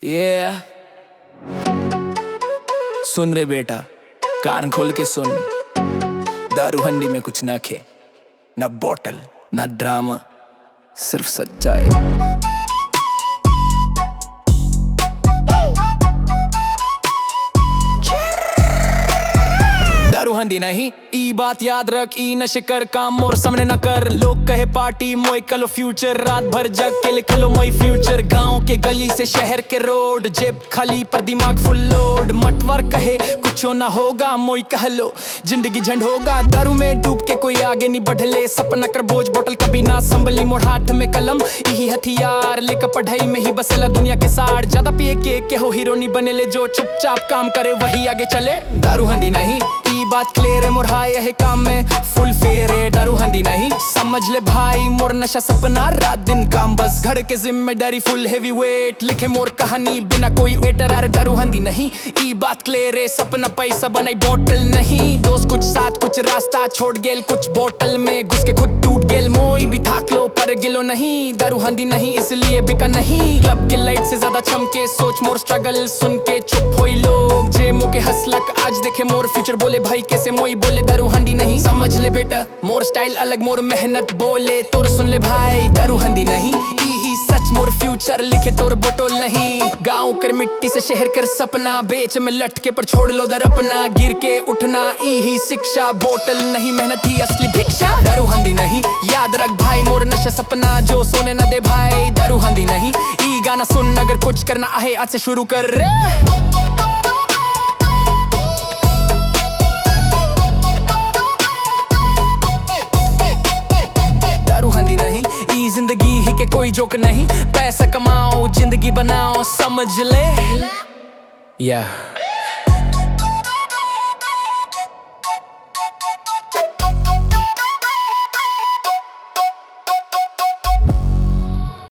Yeah. सुन रे बेटा, कान खोल के सुन। दारू हंडी में कुछ ना खे, ना बोतल ना ड्रामा, सिर्फ सच्चाई। दारू हंडी नहीं, ई बात याद रख। ई नशे कर, काम मोर सामने न कर। लोग कहे पार्टी मोय कलो फ्यूचर, रात भर जग के लिख लो मोय फ्यूचर। गांव के गली से शहर के रोड, जेब खाली पर दिमाग फुल लोड। मतवर कहे कुछ ना होगा, मोय कह लो जिंदगी झंड होगा। दारू में डूब के कोई आगे नहीं बढ़ले, सपना कर बोझ बोतल कभी ना संभली। मोर हाथ में कलम यही हथियार, लेकर पढ़ाई में ही बसेला दुनिया के सार। ज्यादा पिए के हो हीरो नहीं बनेले, जो चुपचाप काम करे वही आगे चले। दारू हंडी नहीं, ई बात क्लियर है मोर हाय है काम में फुल फेयर है। दारू हंडी नहीं, समझ ले भाई मोर नशा सपना, रात दिन काम बस। घर के जिम्मेदारी फुल हेवी वेट, लिखे मोर कहानी बिना कोई वेटर। अरे दारू हंडी नहीं, ई बात क्लियर है सपना पैसा बनाई बोतल नहीं। दोस्त कुछ साथ कुछ रास्ता छोड़ गेल, कुछ बोतल में घुस के खुद टूट गेल। मोई भी थाक लो पर गिलो नहीं, दारू हंडी नहीं इसलिए बिका नहीं। क्लब के लाइट से ज्यादा चमके, सोच मोर स्ट्रगल सुन के चुप होई लोग। जे मुके हंसलक आज देखे मोर फ्यूचर, बोले भाई कैसे मोई बोले दारू हंडी नहीं। समझ ले बेटा मोर स्टाइल अलग, मोर मेहनत बोले तोर सुन ले भाई। दारू हंडी नहीं, ई सच मोर फ्यूचर, लिखे तोर बोतल नहीं। गांव कर मिट्टी से शहर कर सपना, बेच में लटके पर छोड़ लो दर अपना। गिर के उठना ई शिक्षा, बोतल नहीं मेहनत ही असली भिक्षा। दारू हंडी नहीं, याद रख भाई मोर नशा सपना, जो सोने न दे भाई। दारू हंडी नहीं, ई गाना सुन अगर कुछ करना आहे आज से शुरू कर रे। हंडी नहीं, ई जिंदगी ही के कोई जोक नहीं। पैसा कमाओ जिंदगी बनाओ, समझ ले।